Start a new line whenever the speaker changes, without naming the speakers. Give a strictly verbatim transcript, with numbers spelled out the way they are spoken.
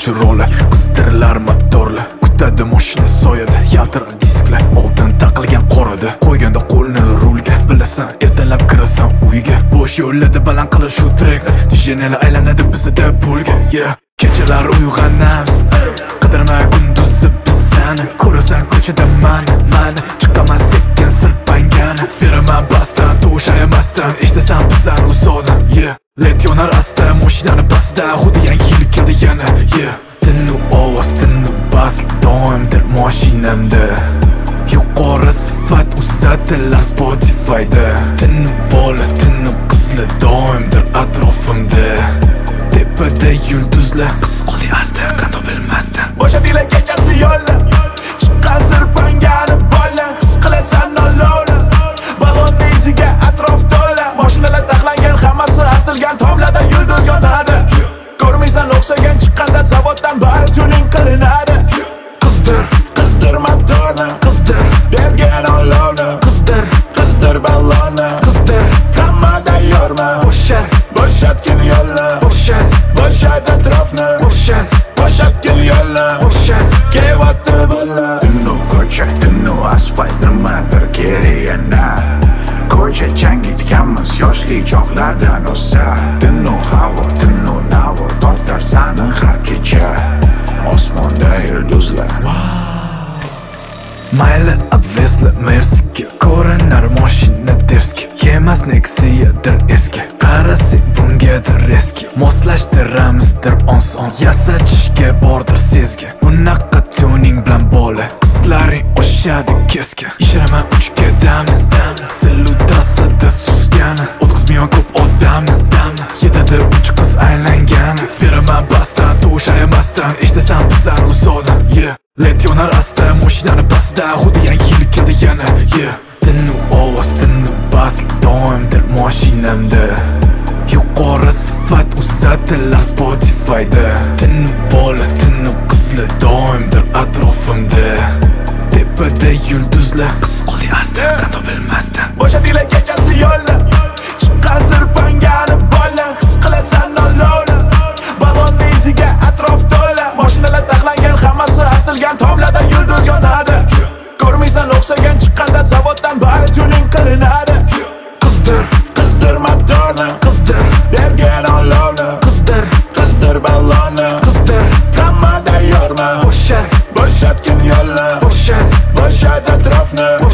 o'ynovchi roli. Qizdirlar motorli, kutadi mashina soyada. Yaltirar disklar, oltin taqilgan qorada. Qo'yganda qo'lni rulga, bilasan ertalab kirasan uyga. Bo'sh yo'llarda baland qilib shu trekni, dijenelar aylanadi bizda pulga. Yeah. Kechalar uyg'onamiz, qidirma kunduzi biz sani. Ko'rasan ko'chada mani, mani chiqaman sekin sirpangani. Beraman basdan, to'shaymasdan, eshitasan bizani uzoqdan. Yeah. Let yonar asta, mashinani pastda, xuddi yangi yil keldi yana. Yeah. Tinu ovoz, tinu bas, doimdir mashinamda. Yuqori sifat uzatilar Spotify'da. Tinu bola, tinu qizlar doimdir atrofimda. Tepada yulduzlar, qiz qo'li asta, qanday bilmasdan.
Bo'shatinglar kechasi yo'lda, chiqqan sirpangani bola. His qilasan nolovni, balonni iziga atrof to'la. Mashinalar taxlangan, hammasi atilgan, tomlarda yulduz yonadi. Ko'rmaysan o'xshagan chiqqanda zavoddan bari tuning qilinadi. Qizdir, qizdir motorni, qizdir bergan olovni, qizdir, qizdir ballonni, qizdir hammada yorma. Bo'shat, bo'shatgin yo'lni, bo'shat, bo'shat atrofni, bo'shat, bo'shatgin yo'lni, bo'shat kelyapti bola.
Tinu ko'cha, tinu asfalt, nimadir kerak yana. Ko'cha changitganmiz yoshlik chog'lardan o'sa. Tinu havo, tinu navo, tortar sani har kecha. Osmonda yulduzlar.
Mayli obvezli Mersiga, ko'rinar mashina derski. Yemas Nexia'dir eski, qarasang bungadir eski. Moslashtiramizdir oson, yasachishga bordir sezgi. Bunaqa tuning bilan bola, qizlaring oshadi keskin. Ishiraman uchga damni, silu trassada suzgani. O'tkazmayman ko'p odamni, yetadi uch qiz aylangani. Beraman basdan, to'shaymasdan, eshitasan bizani uzoqdan. Yeah. Let yonar asta, mashinani pastda, xuddi yangi yil keldi yana. Yeah. Tinu ovoz, tinu bas, doimdir mashinamda. Yuqori sifat uzatilar Spotify'da. Tinu bola, tinu qizlar doimdir atrofimda. Tepada yulduzlar, qiz qo'li asta, qanday bilmasdan.
Bo'shatinglar kechasi yo'lda, chiqqan sirpangani bola. His qilasan nolovni, balonni iziga atrof to'la. Mashinalar taxlangan, hammasi atilgan, tomlarda yulduz yonadi. Ko'rmaysan o'xshagan chiqqanda zavoddan bari tuning qilinadi. Qizdir, qizdir motorni, qizdir bergan olovni, qizdir, qizdir ballonni, qizdir hammada yorma. Bo'shat, bo'shatgin yo'lni, bo'shat, bo'shat atrofni.